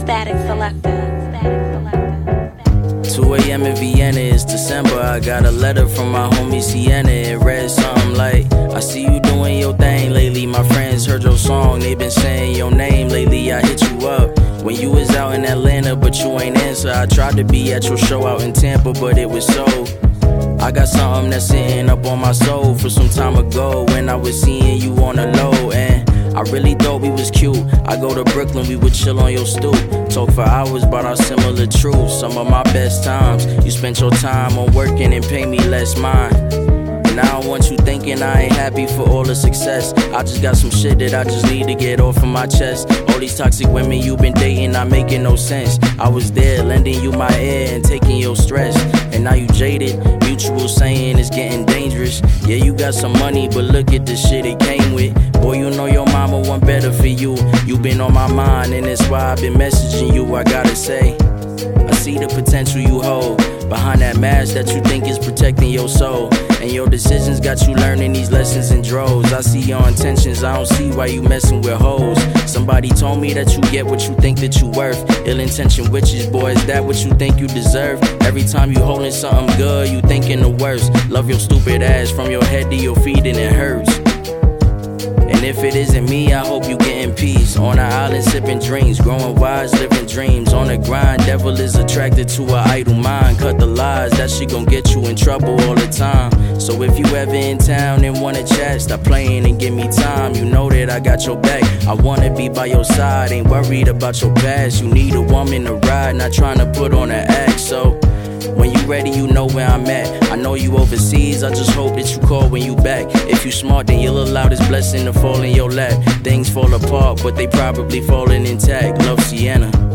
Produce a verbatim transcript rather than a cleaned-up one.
Static Selector. Static Selector. two a.m. in Vienna, it's December. I got a letter from my homie Sienna. It read something like, I see you doing your thing lately. My friends heard your song, they been saying your name lately. I hit you up when you was out in Atlanta, but you ain't answer. I tried to be at your show out in Tampa, but it was sold. I got something that's sitting up on my soul for some time ago when I was seeing you on the low, and I really thought we was cute. I go to Brooklyn, we would chill on your stoop, talk for hours about our similar truths. Some of my best times, you spent your time on working and pay me less mine. And I don't want you thinking I ain't happy for all the success. I just got some shit that I just need to get off of my chest. All these toxic women you been dating not making no sense. I was there lending you my ear and taking your stress, and now you jaded. Mutual saying it's getting dangerous. Yeah, you got some money, but look at the shit it came with. Boy, you know your mama want better for you. You been on my mind, and that's why I've been messaging you. I gotta say, I see the potential you hold behind that mask that you think is protecting your soul. And your decisions got you learning these lessons in droves. I see your intentions, I don't see why you messing with hoes. Somebody told me that you get what you think that you worth. Ill-intentioned witches, boy, is that what you think you deserve? Every time you holding something good, you thinking the worst. Love your stupid ass from your head to your feet and it hurts. And if it isn't me, I hope you getting peace. On an island sipping drinks, growing wise, living dreams. On the grind, devil is attracted to an idle mind. Cut the lies, that shit gon' get you in trouble all the time. So if you ever in town and wanna chat, stop playing and give me time. You know that I got your back, I wanna be by your side. Ain't worried about your past, you need a woman to ride, not trying to put on an act. So when you ready, you know where I'm at. I know you overseas, I just hope that you call when you back. If you smart, then you'll allow this blessing to fall in your lap. Things fall apart, but they probably falling intact. Love, Sienna.